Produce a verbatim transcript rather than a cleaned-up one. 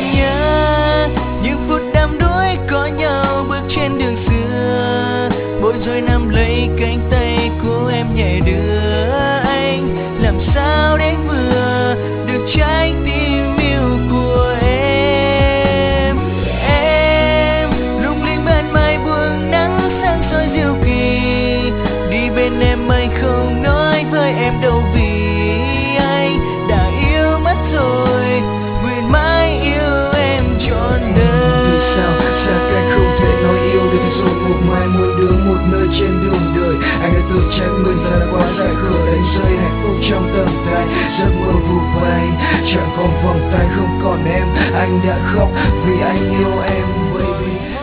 nhớ những phút đắm đuối có nhau bước trên đường xưa, bối rối nắm lấy cánh tay của em nhẹ đưa anh, làm sao để vừa được trái tim yêu của em. Em lung linh ban mai buông nắng sáng soi diệu kỳ, đi bên em anh không nói với em đâu vì anh đã yêu mất rồi, nguyện mãi yêu em trọn đời. Vì sao xa cách không thể nói yêu được thì số cuộc mai mỗi đứa một nơi trên đường đời. Anh đã tự trách mình giờ đã quá dài khờ đánh rơi hạnh phúc trong tầm tay, giấc mơ vụt bay chẳng còn vòng tay không còn em. Anh đã khóc vì anh yêu em baby.